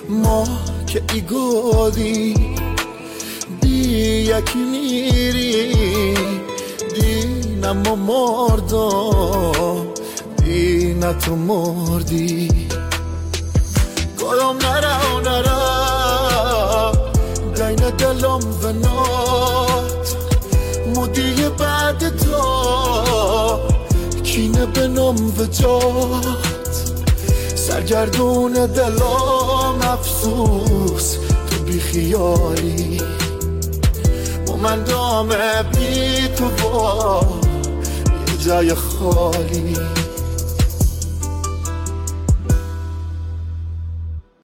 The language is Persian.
ما که ایگودی دی یکی میری دینم و مردم دین تو مردی گرم نرا دین دلم ونات مدی بعد تو کینه بنم و جات سرگردون دلم افسوس تو بی خیالی من دامه بی تو با یه جای خالی